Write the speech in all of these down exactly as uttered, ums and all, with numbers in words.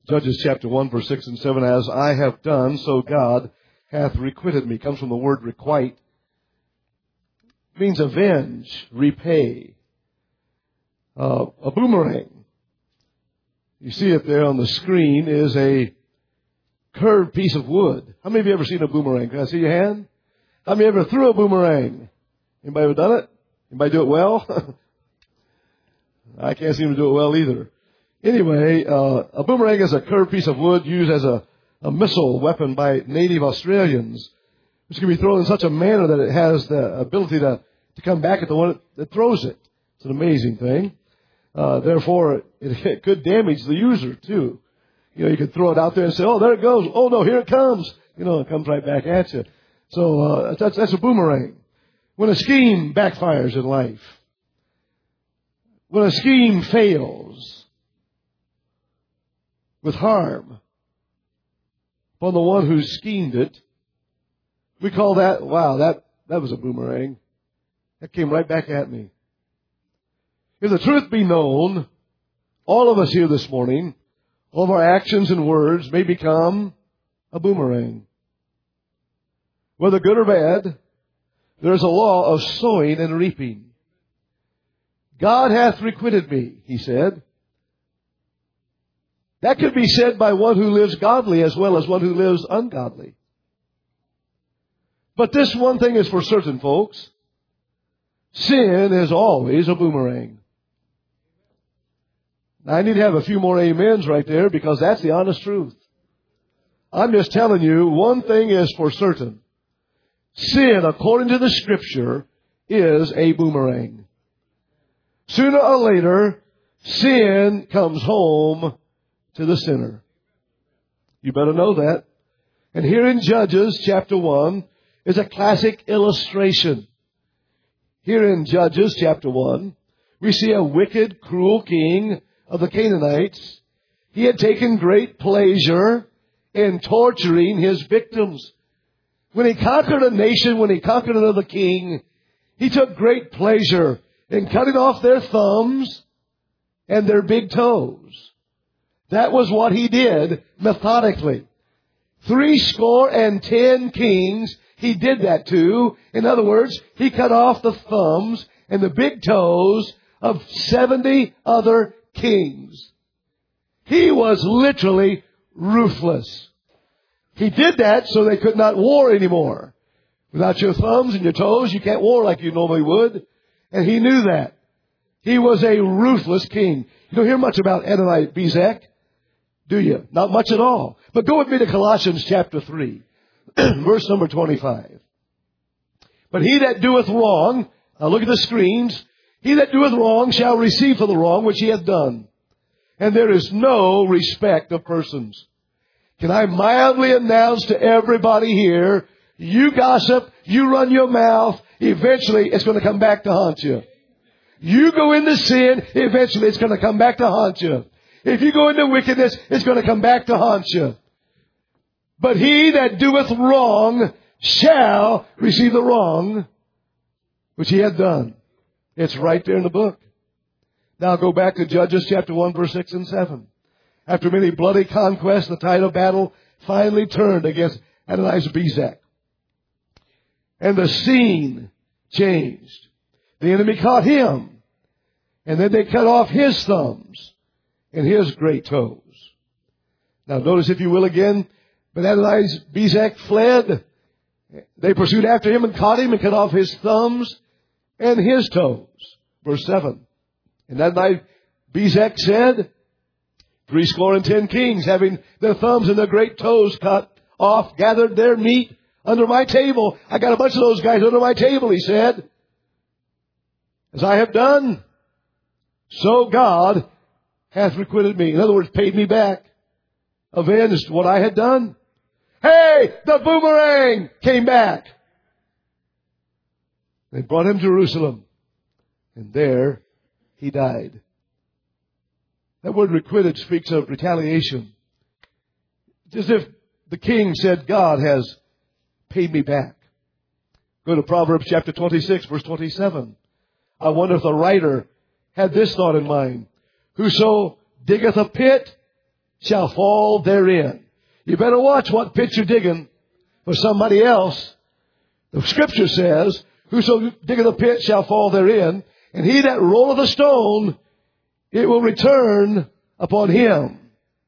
Judges chapter one, verse six and seven, as I have done, so God hath requited me. Comes from the word requite. It means avenge, repay. Uh, a boomerang. You see it there on the screen is a curved piece of wood. How many of you ever seen a boomerang? Can I see your hand? How many ever threw a boomerang? Anybody ever done it? Anybody do it well? I can't seem to do it well either. Anyway, uh, a boomerang is a curved piece of wood used as a, a missile weapon by native Australians, which can be thrown in such a manner that it has the ability to, to come back at the one that throws it. It's an amazing thing. Uh, therefore, it, it could damage the user, too. You know, you could throw it out there and say, oh, there it goes. Oh, no, here it comes. You know, it comes right back at you. So uh, that's, that's a boomerang. When a scheme backfires in life, when a scheme fails with harm upon the one who schemed it, we call that, wow, that, that was a boomerang. That came right back at me. If the truth be known, all of us here this morning, all of our actions and words may become a boomerang. Whether good or bad, there's a law of sowing and reaping. God hath requited me, he said. That could be said by one who lives godly as well as one who lives ungodly. But this one thing is for certain, folks. Sin is always a boomerang. Now, I need to have a few more amens right there because that's the honest truth. I'm just telling you, one thing is for certain. Sin, according to the Scripture, is a boomerang. Sooner or later, sin comes home to the sinner. You better know that. And here in Judges chapter one is a classic illustration. Here in Judges chapter one, we see a wicked, cruel king of the Canaanites. He had taken great pleasure in torturing his victims. When he conquered a nation, when he conquered another king, he took great pleasure in cutting off their thumbs and their big toes. That was what he did methodically. Three score and ten kings he did that to. In other words, he cut off the thumbs and the big toes of seventy other kings. He was literally ruthless. He did that so they could not war anymore. Without your thumbs and your toes, you can't war like you normally would. And he knew that. He was a ruthless king. You don't hear much about Adoni-Bezek, do you? Not much at all. But go with me to Colossians chapter three, verse number twenty-five. But he that doeth wrong, now look at the screens, he that doeth wrong shall receive for the wrong which he hath done. And there is no respect of persons. Can I mildly announce to everybody here, you gossip, you run your mouth, eventually it's going to come back to haunt you. You go into sin, eventually it's going to come back to haunt you. If you go into wickedness, it's going to come back to haunt you. But he that doeth wrong shall receive the wrong which he had done. It's right there in the book. Now go back to Judges chapter one, verse six and seven. After many bloody conquests, the tide of battle finally turned against Adoni-Bezek. And the scene changed. The enemy caught him. And then they cut off his thumbs and his great toes. Now notice, if you will, again, but Adoni-Bezek fled. They pursued after him and caught him and cut off his thumbs and his toes. Verse seven. And Adoni-Bezek said, Three score and ten kings, having their thumbs and their great toes cut off, gathered their meat under my table. I got a bunch of those guys under my table, he said. As I have done, so God hath requited me. In other words, paid me back. Avenged what I had done. Hey, the boomerang came back. They brought him to Jerusalem. And there he died. That word requited speaks of retaliation. It's as if the king said, God has paid me back. Go to Proverbs chapter twenty-six, verse twenty-seven. I wonder if the writer had this thought in mind. Whoso diggeth a pit shall fall therein. You better watch what pit you're digging for somebody else. The Scripture says, whoso diggeth a pit shall fall therein, and he that rolleth a stone, it will return upon him.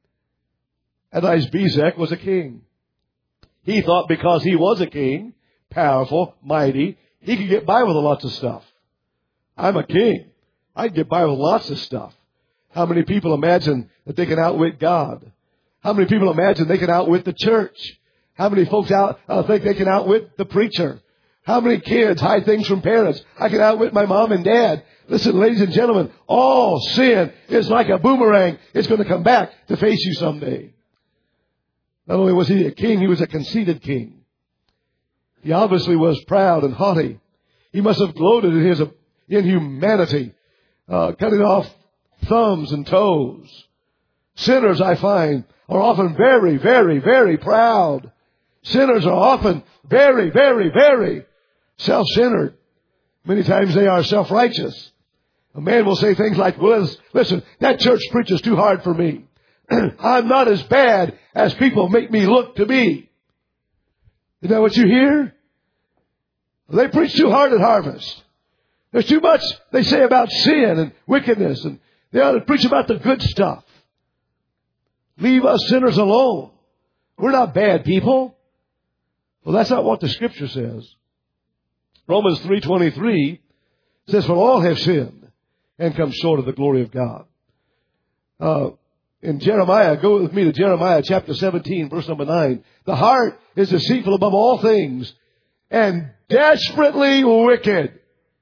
Adoni-Bezek was a king. He thought because he was a king, powerful, mighty, he could get by with lots of stuff. I'm a king. I can get by with lots of stuff. How many people imagine that they can outwit God? How many people imagine they can outwit the church? How many folks out uh, think they can outwit the preacher? How many kids hide things from parents? I can outwit my mom and dad. Listen, ladies and gentlemen, all sin is like a boomerang. It's going to come back to face you someday. Not only was he a king, he was a conceited king. He obviously was proud and haughty. He must have gloated in his inhumanity, uh, cutting off thumbs and toes. Sinners, I find, are often very, very, very proud. Sinners are often very, very, very self-centered. Many times they are self-righteous. A man will say things like, well, listen, that church preaches too hard for me. I'm not as bad as people make me look to be. Is that what you hear? They preach too hard at Harvest. There's too much they say about sin and wickedness, and they ought to preach about the good stuff. Leave us sinners alone. We're not bad people. Well, that's not what the Scripture says. Romans three twenty-three says, for all have sinned and come short of the glory of God. Uh, in Jeremiah, go with me to Jeremiah chapter seventeen, verse number nine. The heart is deceitful above all things and desperately wicked.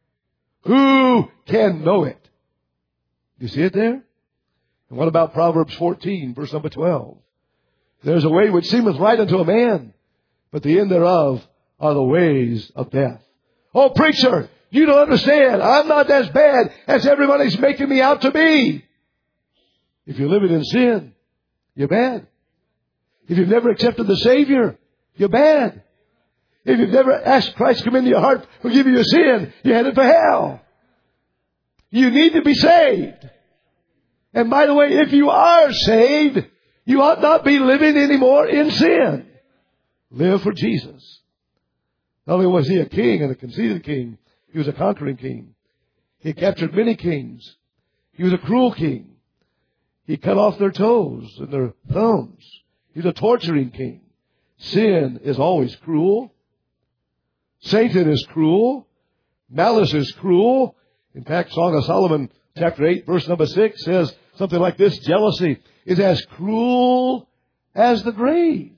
Who can know it? You see it there? And what about Proverbs fourteen, verse number twelve? There's a way which seemeth right unto a man, but the end thereof are the ways of death. Oh, preacher, you don't understand. I'm not as bad as everybody's making me out to be. If you're living in sin, you're bad. If you've never accepted the Savior, you're bad. If you've never asked Christ to come into your heart, forgive you your sin, you're headed for hell. You need to be saved. And by the way, if you are saved, you ought not be living anymore in sin. Live for Jesus. Not only was he a king and a conceited king, he was a conquering king. He captured many kings. He was a cruel king. He cut off their toes and their thumbs. He's a torturing king. Sin is always cruel. Satan is cruel. Malice is cruel. In fact, Song of Solomon, chapter eight, verse number six says something like this. Jealousy is as cruel as the grave.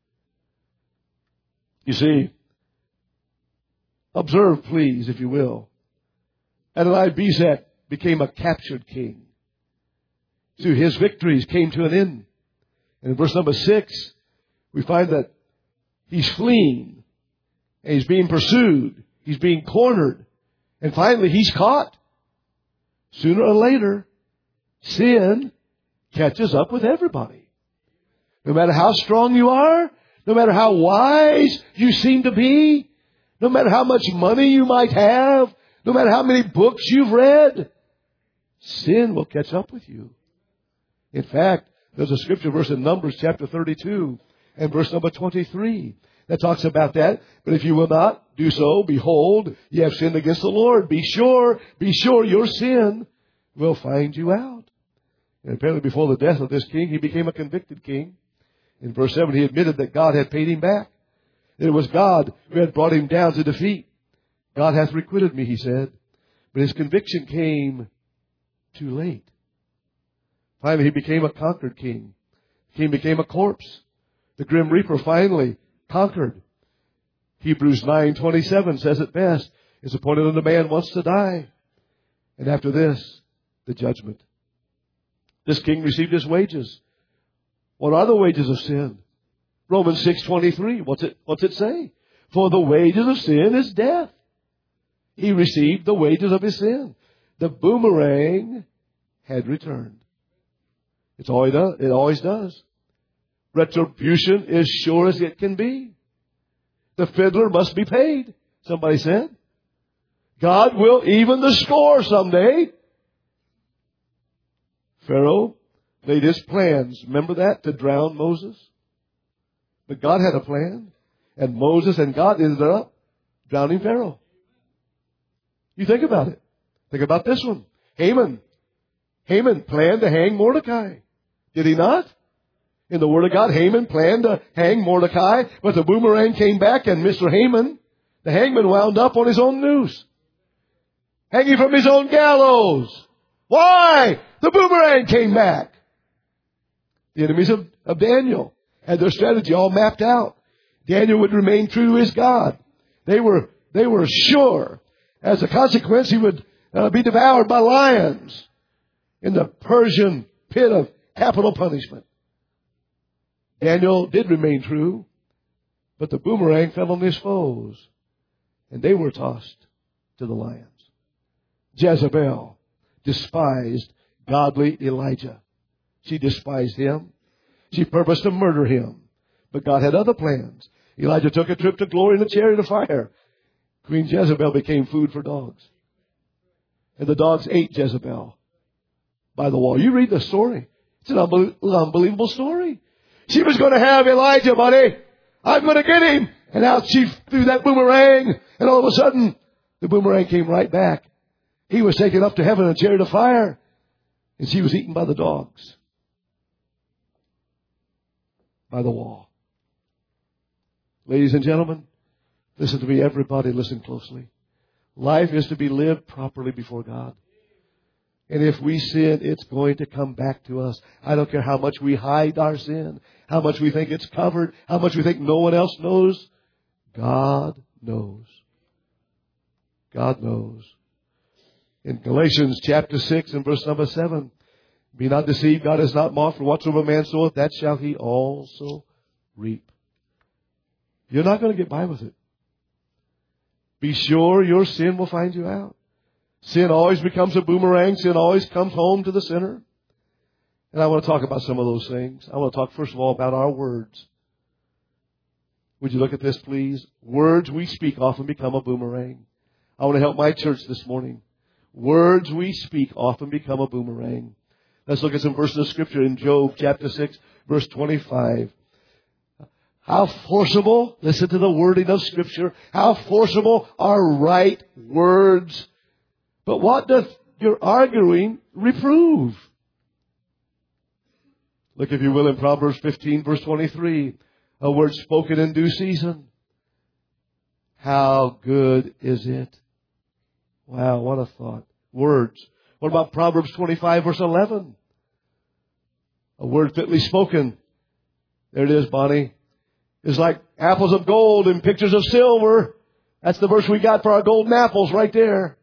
You see, observe, please, if you will. Adoni-Bezek became a captured king. So his victories came to an end. And in verse number six, we find that he's fleeing. And he's being pursued. He's being cornered. And finally, he's caught. Sooner or later, sin catches up with everybody. No matter how strong you are, no matter how wise you seem to be, no matter how much money you might have, no matter how many books you've read, sin will catch up with you. In fact, there's a scripture verse in Numbers chapter thirty-two and verse number twenty-three that talks about that. But if you will not do so, behold, you have sinned against the Lord. Be sure, be sure your sin will find you out. And apparently before the death of this king, he became a convicted king. In verse seven, he admitted that God had paid him back. That it was God who had brought him down to defeat. God hath requited me, he said. But his conviction came too late. Finally, he became a conquered king. The king became a corpse. The grim reaper finally conquered. Hebrews nine twenty-seven says it best. It's appointed unto man once to die. And after this, the judgment. This king received his wages. What are the wages of sin? Romans six twenty-three. What's it, what's it say? For the wages of sin is death. He received the wages of his sin. The boomerang had returned. It's all he does. It always does. Retribution is sure as it can be. The fiddler must be paid, somebody said. God will even the score someday. Pharaoh made his plans, remember that, to drown Moses? But God had a plan. And Moses and God ended up drowning Pharaoh. You think about it. Think about this one. Haman. Haman planned to hang Mordecai. Did he not? In the Word of God, Haman planned to hang Mordecai, but the boomerang came back and Mister Haman, the hangman, wound up on his own noose. Hanging from his own gallows. Why? The boomerang came back. The enemies of, of Daniel had their strategy all mapped out. Daniel would remain true to his God. They were, they were sure, as a consequence, he would uh, be devoured by lions in the Persian pit of capital punishment. Daniel did remain true, but the boomerang fell on his foes, and they were tossed to the lions. Jezebel despised godly Elijah. She despised him. She purposed to murder him. But God had other plans. Elijah took a trip to glory in a chariot of fire. Queen Jezebel became food for dogs. And the dogs ate Jezebel by the wall. You read the story. It's an unbelievable story. She was going to have Elijah, buddy. I'm going to get him. And out she threw that boomerang. And all of a sudden, the boomerang came right back. He was taken up to heaven in a chariot of fire. And she was eaten by the dogs. By the wall. Ladies and gentlemen, listen to me, everybody, listen closely. Life is to be lived properly before God. And if we sin, it's going to come back to us. I don't care how much we hide our sin, how much we think it's covered, how much we think no one else knows. God knows. God knows. In Galatians chapter six and verse number seven, be not deceived, God is not mocked, for whatsoever man soweth, that shall he also reap. You're not going to get by with it. Be sure your sin will find you out. Sin always becomes a boomerang. Sin always comes home to the sinner. And I want to talk about some of those things. I want to talk first of all about our words. Would you look at this, please? Words we speak often become a boomerang. I want to help my church this morning. Words we speak often become a boomerang. Let's look at some verses of Scripture in Job chapter six, verse twenty-five. How forcible, listen to the wording of Scripture, how forcible are right words. But what doth your arguing reprove? Look, if you will, in Proverbs fifteen, verse twenty-three. A word spoken in due season. How good is it? Wow, what a thought. Words. What about Proverbs twenty-five, verse eleven? A word fitly spoken. There it is, Bonnie. Is like apples of gold and pictures of silver. That's the verse we got for our golden apples right there.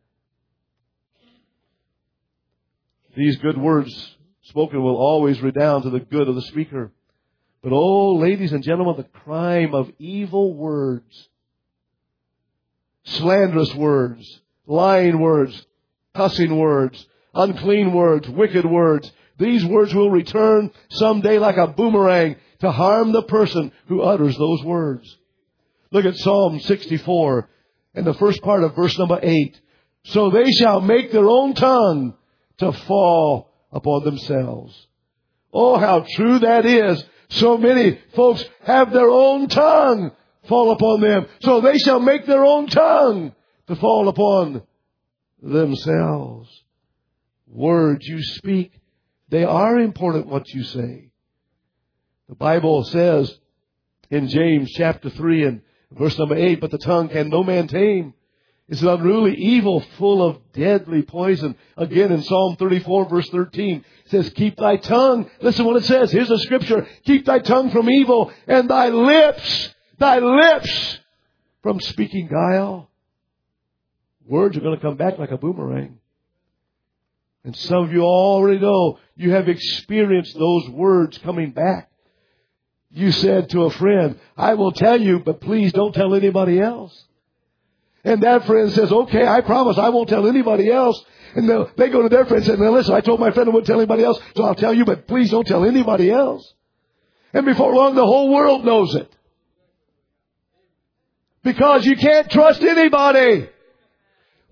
These good words spoken will always redound to the good of the speaker. But oh, ladies and gentlemen, the crime of evil words, slanderous words, lying words, cussing words, unclean words, wicked words, these words will return someday like a boomerang to harm the person who utters those words. Look at Psalm sixty-four and the first part of verse number eight. So they shall make their own tongue to fall upon themselves. Oh, how true that is. So many folks have their own tongue fall upon them. So they shall make their own tongue to fall upon themselves. Words you speak, they are important what you say. The Bible says in James chapter three and verse number eight, but the tongue can no man tame. It's an unruly evil full of deadly poison. Again in Psalm thirty-four verse thirteen, it says, keep thy tongue. Listen what it says. Here's the scripture. Keep thy tongue from evil and thy lips, thy lips from speaking guile. Words are going to come back like a boomerang. And some of you already know you have experienced those words coming back. You said to a friend, I will tell you, but please don't tell anybody else. And that friend says, okay, I promise I won't tell anybody else. And they go to their friend and say, now listen, I told my friend I wouldn't tell anybody else, so I'll tell you, but please don't tell anybody else. And before long, the whole world knows it. Because you can't trust anybody.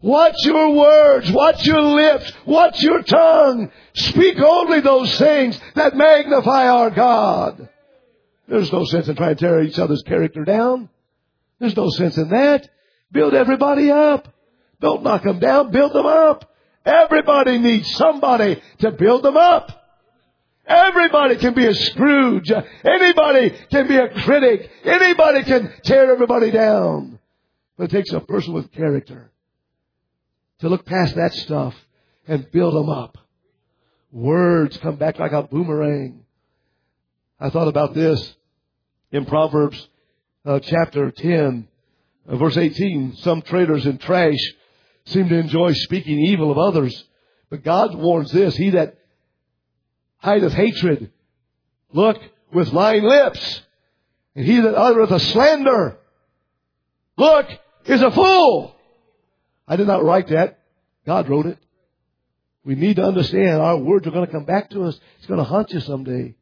Watch your words. Watch your lips. Watch your tongue. Speak only those things that magnify our God. There's no sense in trying to tear each other's character down. There's no sense in that. Build everybody up. Don't knock them down. Build them up. Everybody needs somebody to build them up. Everybody can be a Scrooge. Anybody can be a critic. Anybody can tear everybody down. But it takes a person with character to look past that stuff and build them up. Words come back like a boomerang. I thought about this in Proverbs uh, chapter ten, uh, verse eighteen. Some traders in trash seem to enjoy speaking evil of others. But God warns this, he that hideth hatred, look, with lying lips. And he that uttereth a slander, look, is a fool. I did not write that. God wrote it. We need to understand our words are going to come back to us. It's going to haunt you someday.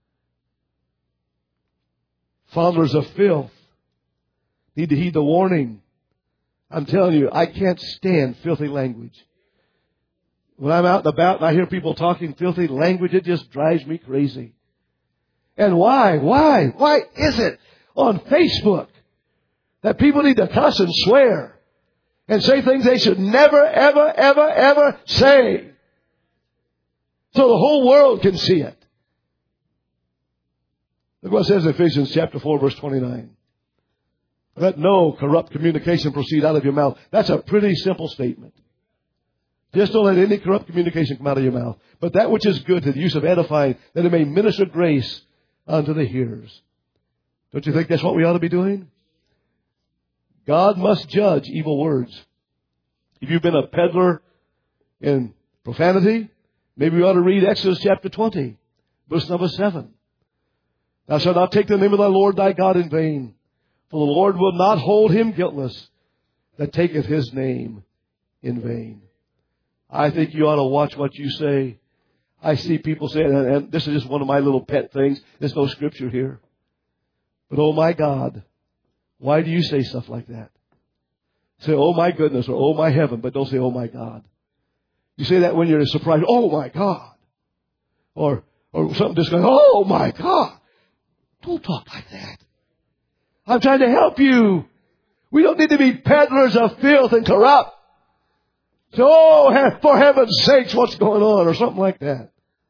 Fondlers of filth need to heed the warning. I'm telling you, I can't stand filthy language. When I'm out and about and I hear people talking filthy language, it just drives me crazy. And why? Why? Why is it on Facebook that people need to cuss and swear and say things they should never, ever, ever, ever say, so the whole world can see it? Look what it says in Ephesians chapter four, verse twenty-nine. Let no corrupt communication proceed out of your mouth. That's a pretty simple statement. Just don't let any corrupt communication come out of your mouth. But that which is good to the use of edifying, that it may minister grace unto the hearers. Don't you think that's what we ought to be doing? God must judge evil words. If you've been a peddler in profanity, maybe we ought to read Exodus chapter twenty, verse number seven. Thou shalt not take the name of thy Lord thy God in vain, for the Lord will not hold him guiltless that taketh his name in vain. I think you ought to watch what you say. I see people say, and, and this is just one of my little pet things. There's no scripture here. But oh my God, why do you say stuff like that? Say, oh my goodness, or oh my heaven, but don't say, oh my God. You say that when you're surprised, oh my God. Or, or something just going, oh my God. Don't talk like that. I'm trying to help you. We don't need to be peddlers of filth and corrupt. So, oh, for heaven's sakes, what's going on? Or something like that.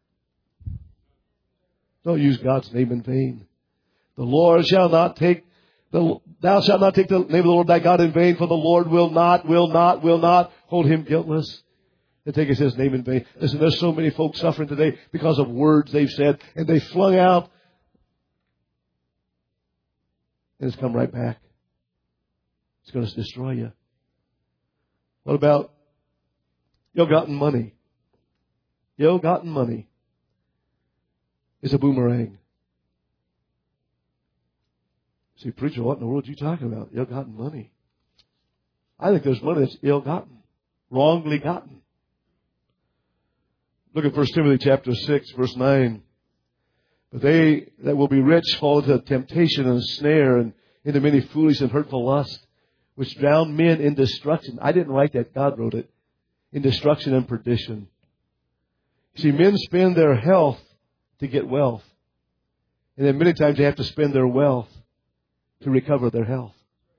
Don't use God's name in vain. The Lord shall not take, the, thou shalt not take the name of the Lord thy God in vain, for the Lord will not, will not, will not hold him guiltless that taketh his name in vain. Listen, there's so many folks suffering today because of words they've said, and they flung out, and it's come right back. It's going to destroy you. What about ill-gotten money? Ill-gotten money is a boomerang. See, preacher, what in the world are you talking about? Ill-gotten money. I think there's money that's ill-gotten, wrongly gotten. Look at First Timothy chapter six, verse nine. But they that will be rich fall into temptation and snare and into many foolish and hurtful lusts, which drown men in destruction. I didn't write that. God wrote it. In destruction and perdition. See, men spend their health to get wealth. And then many times they have to spend their wealth to recover their health.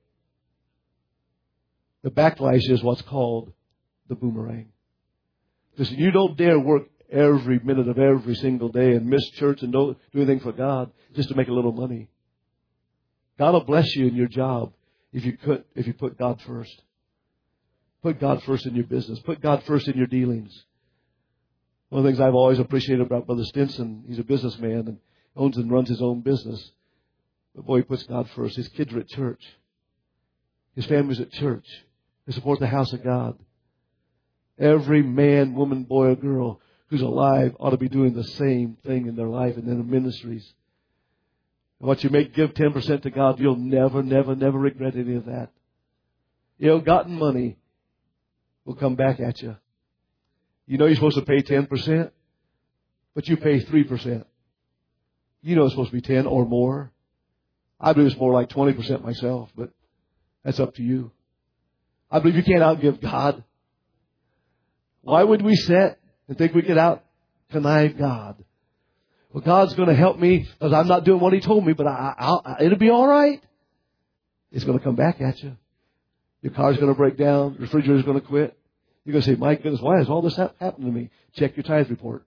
The backlash is what's called the boomerang. Listen, you don't dare work every minute of every single day and miss church and don't do anything for God just to make a little money. God will bless you in your job if you could, if you put God first. Put God first in your business. Put God first in your dealings. One of the things I've always appreciated about Brother Stinson, he's a businessman and owns and runs his own business. But boy, he puts God first. His kids are at church. His family's at church. They support the house of God. Every man, woman, boy, or girl who's alive ought to be doing the same thing in their life and in their ministries. And what you make, give ten percent to God, you'll never, never, never regret any of that. Ill-gotten money will come back at you. You know you're supposed to pay ten percent, but you pay three percent. You know it's supposed to be ten or more. I believe it's more like twenty percent myself, but that's up to you. I believe you can't outgive God. Why would we sit and think we could out connive God? Well, God's going to help me because I'm not doing what He told me, but I, I'll, I, it'll be all right. It's going to come back at you. Your car's going to break down. Your refrigerator's going to quit. You're going to say, my goodness, why has all this hap- happened to me? Check your tithe report.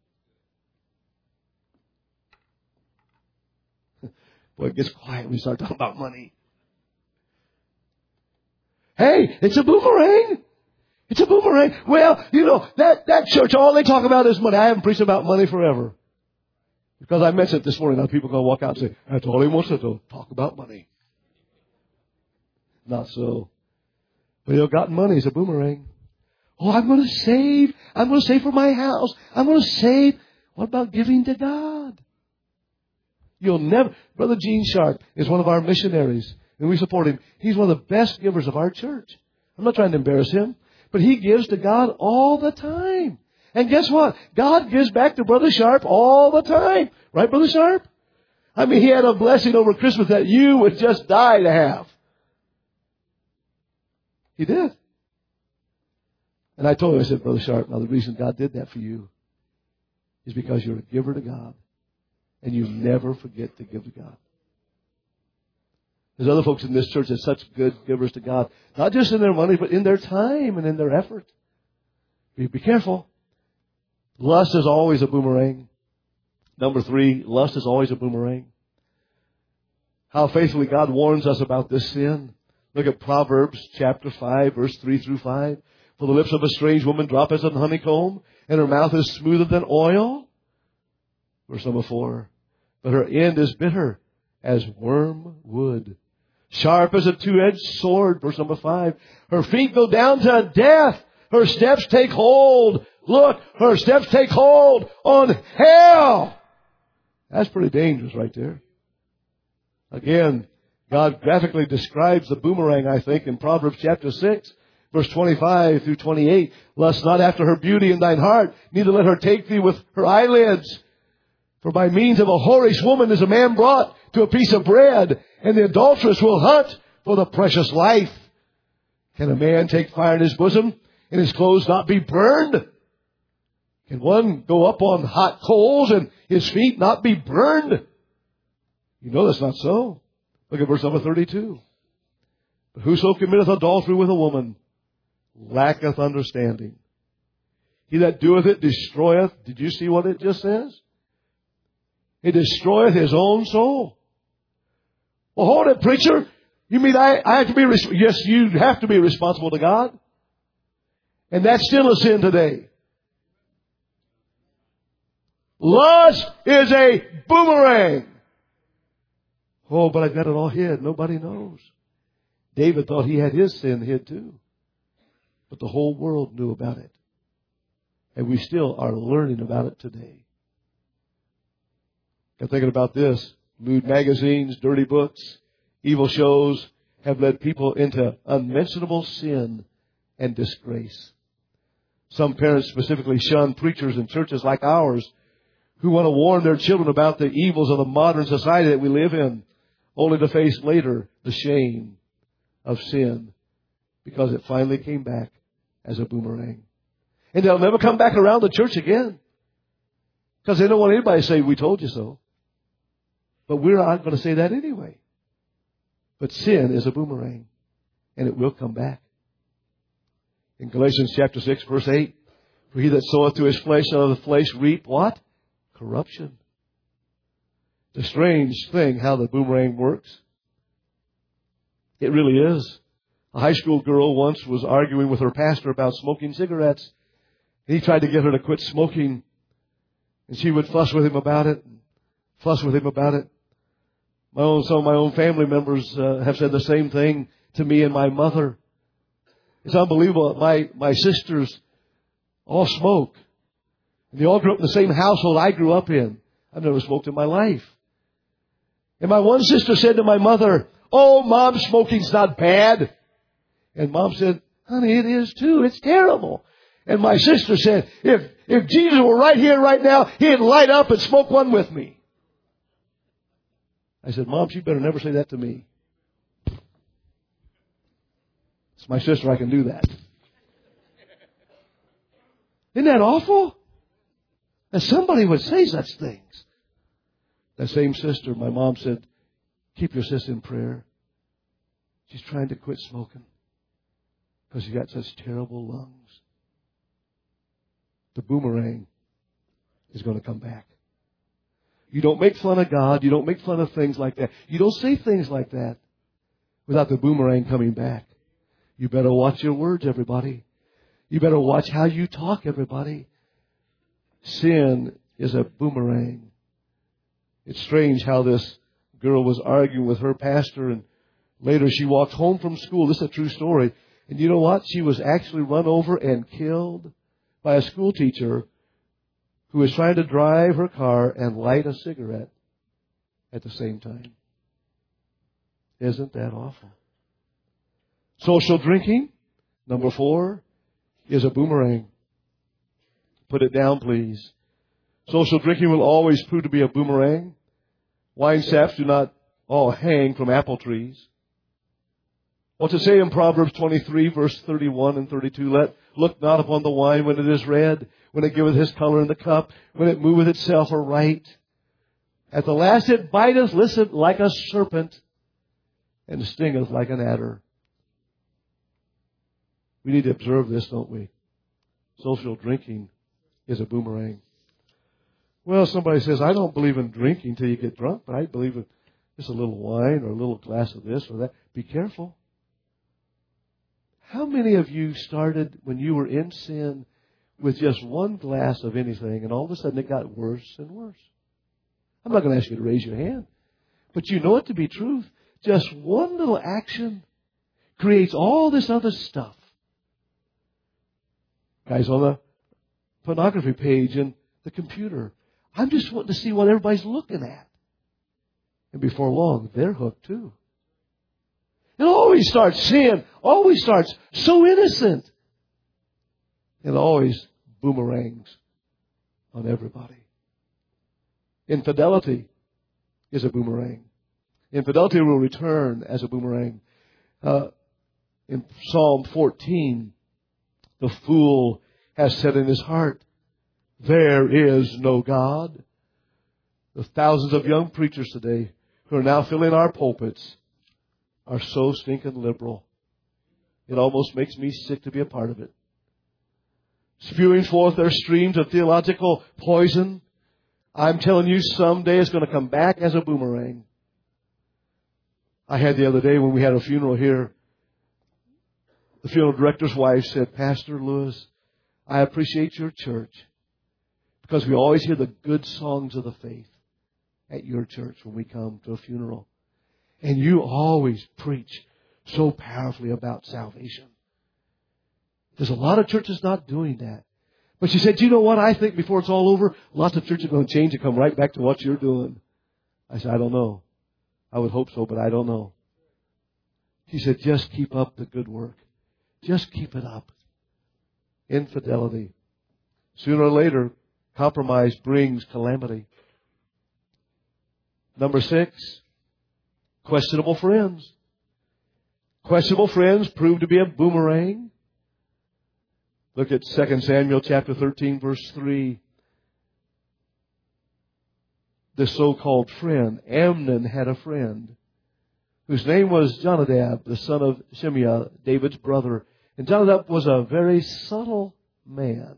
Boy, it gets quiet when we start talking about money. Hey, it's a boomerang. It's a boomerang. Well, you know, that, that church, all they talk about is money. I haven't preached about money forever. Because I mentioned it this morning. Now people are going to walk out and say, that's all he wants to do, talk about money. Not so. But you know, gotten money is a boomerang. Oh, I'm going to save. I'm going to save for my house. I'm going to save. What about giving to God? You'll never. Brother Gene Sharp is one of our missionaries, and we support him. He's one of the best givers of our church. I'm not trying to embarrass him, but he gives to God all the time. And guess what? God gives back to Brother Sharp all the time. Right, Brother Sharp? I mean, he had a blessing over Christmas that you would just die to have. He did. And I told him, I said, Brother Sharp, now the reason God did that for you is because you're a giver to God. And you never forget to give to God. There's other folks in this church that's such good givers to God. Not just in their money, but in their time and in their effort. Be, be careful. Lust is always a boomerang. Number three, lust is always a boomerang. How faithfully God warns us about this sin. Look at Proverbs chapter five, verse three through five. For the lips of a strange woman drop as an honeycomb, and her mouth is smoother than oil. Verse number four. But her end is bitter as wormwood, sharp as a two-edged sword. Verse number five. Her feet go down to death. Her steps take hold. Look, her steps take hold on hell. That's pretty dangerous right there. Again, God graphically describes the boomerang, I think, in Proverbs chapter six, verse twenty-five through twenty-eight. Lust not after her beauty in thine heart, neither let her take thee with her eyelids. For by means of a whorish woman is a man brought to a piece of bread, and the adulteress will hunt for the precious life. Can a man take fire in his bosom, and his clothes not be burned? Can one go up on hot coals, and his feet not be burned? You know that's not so. Look at verse number thirty-two. But whoso committeth adultery with a woman lacketh understanding. He that doeth it destroyeth. Did you see what it just says? It destroyeth his own soul. Well, hold it, preacher. You mean I, I have to be, res- yes, you have to be responsible to God. And that's still a sin today. Lust is a boomerang. Oh, but I've got it all hid. Nobody knows. David thought he had his sin hid too. But the whole world knew about it. And we still are learning about it today. I'm thinking about this. Lewd magazines, dirty books, evil shows have led people into unmentionable sin and disgrace. Some parents specifically shun preachers in churches like ours who want to warn their children about the evils of the modern society that we live in, only to face later the shame of sin because it finally came back as a boomerang. And they'll never come back around the church again because they don't want anybody to say, we told you so. But we're not going to say that anyway. But sin is a boomerang, and it will come back. In Galatians chapter six, verse eight, for he that soweth to his flesh shall of the flesh reap what? Corruption. It's a strange thing how the boomerang works. It really is. A high school girl once was arguing with her pastor about smoking cigarettes. He tried to get her to quit smoking, and she would fuss with him about it, fuss with him about it. My own, some of my own family members uh, have said the same thing to me and my mother. It's unbelievable. My, my sisters all smoke. They all grew up in the same household I grew up in. I've never smoked in my life. And my one sister said to my mother, oh, Mom, smoking's not bad. And Mom said, honey, it is too. It's terrible. And my sister said, if, if Jesus were right here right now, he'd light up and smoke one with me. I said, Mom, you better never say that to me. my sister, I can do that. Isn't that awful? That somebody would say such things. That same sister, my mom said, keep your sister in prayer. She's trying to quit smoking because she got such terrible lungs. The boomerang is going to come back. You don't make fun of God. You don't make fun of things like that. You don't say things like that without the boomerang coming back. You better watch your words, everybody. You better watch how you talk, everybody. Sin is a boomerang. It's strange how this girl was arguing with her pastor, and later she walked home from school. This is a true story. And you know what? She was actually run over and killed by a school teacher who was trying to drive her car and light a cigarette at the same time. Isn't that awful? Social drinking, number four, is a boomerang. Put it down, please. Social drinking will always prove to be a boomerang. Wine saps do not all hang from apple trees. What's it say in Proverbs twenty-three, verse thirty-one and thirty-two? Let look not upon the wine when it is red, when it giveth his color in the cup, when it moveth itself aright. At the last it biteth, listen, like a serpent, and stingeth like an adder. We need to observe this, don't we? Social drinking is a boomerang. Well, somebody says, I don't believe in drinking till you get drunk, but I believe in just a little wine or a little glass of this or that. Be careful. How many of you started when you were in sin with just one glass of anything, and all of a sudden it got worse and worse? I'm not going to ask you to raise your hand, but you know it to be truth. Just one little action creates all this other stuff. Guys on the pornography page in the computer, I'm just wanting to see what everybody's looking at. And before long, they're hooked too. It always starts sin, always starts so innocent. It always boomerangs on everybody. Infidelity is a boomerang. Infidelity will return as a boomerang. Uh, in Psalm fourteen, the fool has said in his heart, there is no God. The thousands of young preachers today who are now filling our pulpits are so stinking liberal. It almost makes me sick to be a part of it. Spewing forth their streams of theological poison. I'm telling you, someday it's going to come back as a boomerang. I had the other day when we had a funeral here, the funeral director's wife said, Pastor Lewis, I appreciate your church because we always hear the good songs of the faith at your church when we come to a funeral. And you always preach so powerfully about salvation. There's a lot of churches not doing that. But she said, you know what? I think before it's all over, lots of churches are going to change and come right back to what you're doing. I said, I don't know. I would hope so, but I don't know. She said, just keep up the good work. Just keep it up. Infidelity. Sooner or later, compromise brings calamity. Number six, questionable friends. Questionable friends prove to be a boomerang. Look at Second Samuel chapter thirteen, verse three. This so-called friend, Amnon, had a friend whose name was Jonadab, the son of Shimeah, David's brother. And Jonadab was a very subtle man.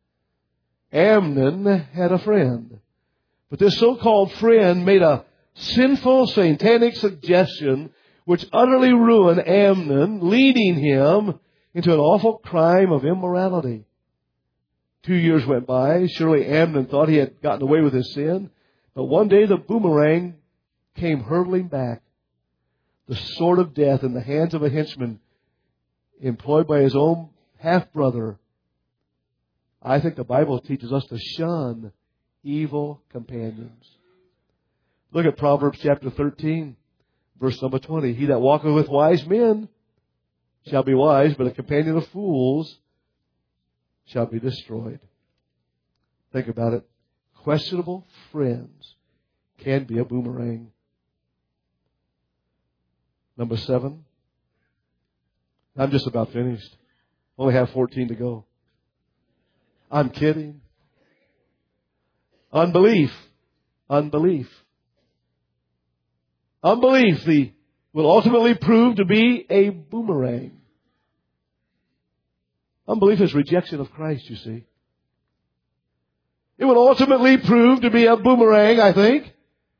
Amnon had a friend. But this so-called friend made a sinful, satanic suggestion which utterly ruined Amnon, leading him into an awful crime of immorality. Two years went by. Surely Amnon thought he had gotten away with his sin. But one day the boomerang came hurtling back. The sword of death in the hands of a henchman employed by his own half-brother. I think the Bible teaches us to shun evil companions. Look at Proverbs chapter thirteen, verse number twenty. He that walketh with wise men shall be wise, but a companion of fools shall be destroyed. Think about it. Questionable friends can be a boomerang. Number seven, I'm just about finished. Only have fourteen to go. I'm kidding. Unbelief. Unbelief. Unbelief the, will ultimately prove to be a boomerang. Unbelief is rejection of Christ, you see. It will ultimately prove to be a boomerang, I think.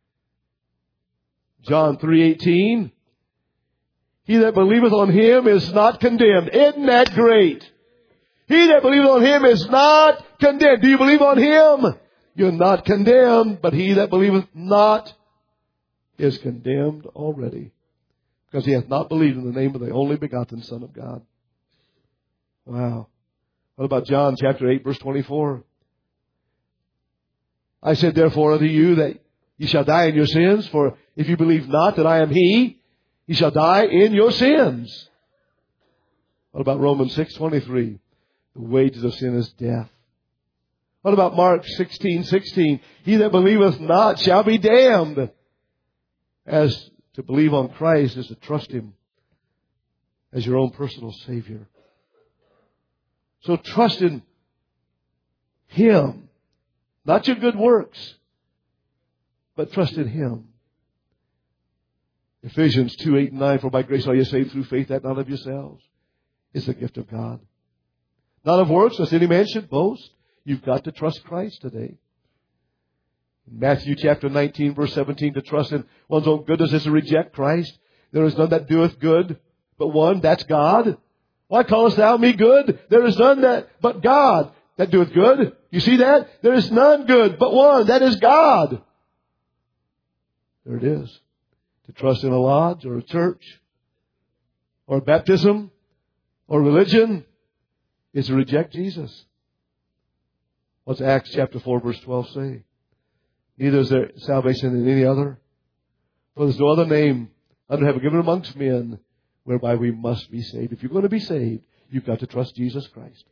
John three eighteen. He that believeth on Him is not condemned. Isn't that great? He that believeth on Him is not condemned. Do you believe on Him? You're not condemned, but he that believeth not is condemned already, because he hath not believed in the name of the only begotten Son of God. Wow. What about John chapter eight, verse twenty-four? I said, therefore, unto you that ye shall die in your sins, for if you believe not that I am He, ye shall die in your sins. What about Romans six twenty-three? The wages of sin is death. What about Mark sixteen sixteen? He that believeth not shall be damned. As to believe on Christ is to trust Him as your own personal Savior. So trust in Him. Not your good works, but trust in Him. Ephesians two, eight and nine, for by grace are you saved through faith, that not of yourselves. It's the gift of God. Not of works, lest any man should boast. You've got to trust Christ today. In Matthew chapter nineteen, verse seventeen, to trust in one's own goodness is to reject Christ. There is none that doeth good, but one, that's God. Why callest thou me good? There is none that but God that doeth good. You see that? There is none good but one, that is God. There it is. To trust in a lodge or a church or baptism or religion is to reject Jesus. What's Acts chapter four, verse twelve say? Neither is there salvation in any other, for there's no other name under heaven given amongst men whereby we must be saved. If you're going to be saved, you've got to trust Jesus Christ.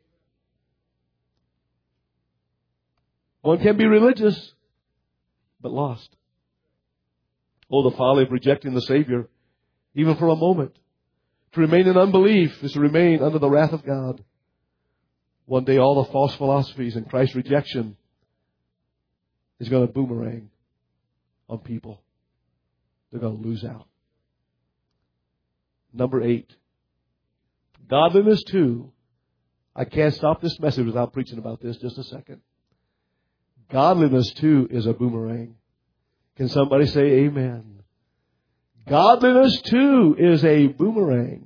One can be religious, but lost. Oh, the folly of rejecting the Savior, even for a moment. To remain in unbelief is to remain under the wrath of God. One day all the false philosophies and Christ's rejection is going to boomerang on people. They're going to lose out. Number eight. Godliness too. I can't stop this message without preaching about this just a second. Godliness too is a boomerang. Can somebody say amen? Godliness too is a boomerang.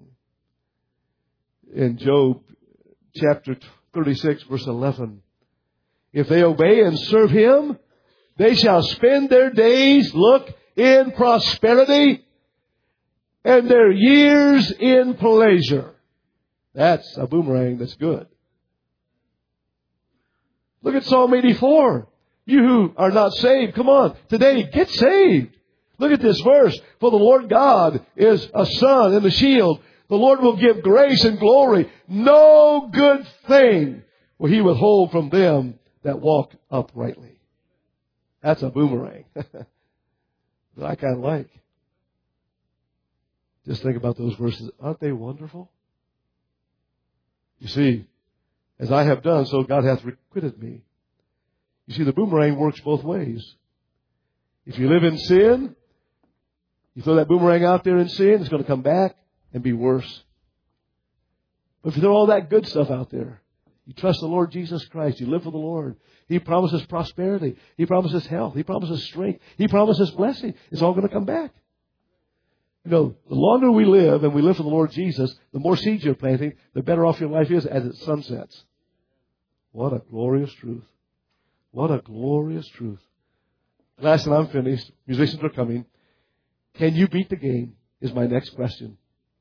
In Job chapter thirty-six, verse eleven. If they obey and serve Him, they shall spend their days, look, in prosperity, and their years in pleasure. That's a boomerang that's good. Look at Psalm eighty-four. You who are not saved, come on, today, get saved. Look at this verse. For the Lord God is a sun and a shield. The Lord will give grace and glory. No good thing will He withhold from them that walk uprightly. That's a boomerang that I kind of like. Just think about those verses. Aren't they wonderful? You see, as I have done, so God hath requited me. You see, the boomerang works both ways. If you live in sin, you throw that boomerang out there in sin, it's going to come back and be worse. But if you throw all that good stuff out there, you trust the Lord Jesus Christ, you live for the Lord. He promises prosperity. He promises health. He promises strength. He promises blessing. It's all going to come back. You know, the longer we live and we live for the Lord Jesus, the more seeds you're planting, the better off your life is as it sunsets. What a glorious truth. What a glorious truth. Last and I'm finished. Musicians are coming. Can you beat the game is my next question.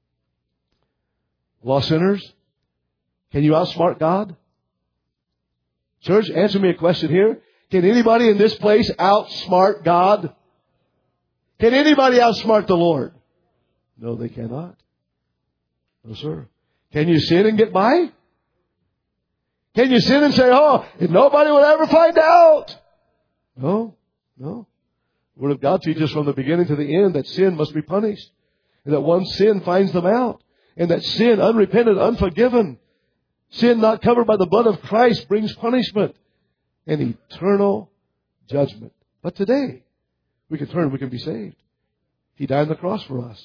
Lost sinners, can you outsmart God? Church, answer me a question here. Can anybody in this place outsmart God? Can anybody outsmart the Lord? No, they cannot. No, sir. Can you sin and get by? Can you sin and say, oh, nobody will ever find out? No, no. The Word of God teaches from the beginning to the end that sin must be punished. And that once sin finds them out, and that sin unrepented, unforgiven, sin not covered by the blood of Christ brings punishment and eternal judgment. But today, we can turn, we can be saved. He died on the cross for us.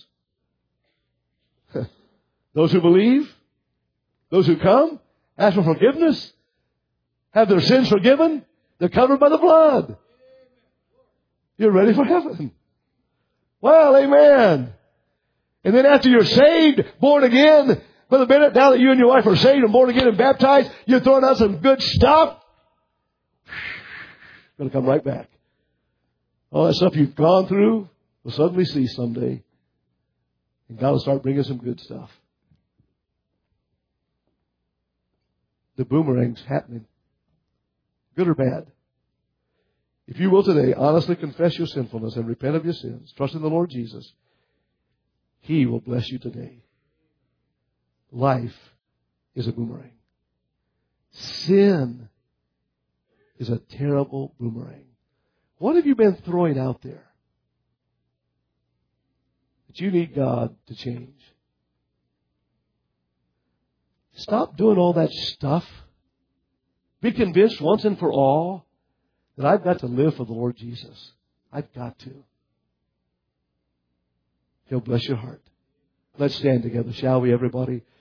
Those who believe, those who come, ask for forgiveness, have their sins forgiven, they're covered by the blood. You're ready for heaven. Well, amen. And then after you're saved, born again, Brother Bennett, now that you and your wife are saved and born again and baptized, you're throwing out some good stuff. Going to come right back. All that stuff you've gone through will suddenly cease someday. And God will start bringing some good stuff. The boomerang's happening. Good or bad. If you will today honestly confess your sinfulness and repent of your sins, trust in the Lord Jesus, He will bless you today. Life is a boomerang. Sin is a terrible boomerang. What have you been throwing out there that you need God to change? Stop doing all that stuff. Be convinced once and for all that I've got to live for the Lord Jesus. I've got to. He'll bless your heart. Let's stand together, shall we, everybody?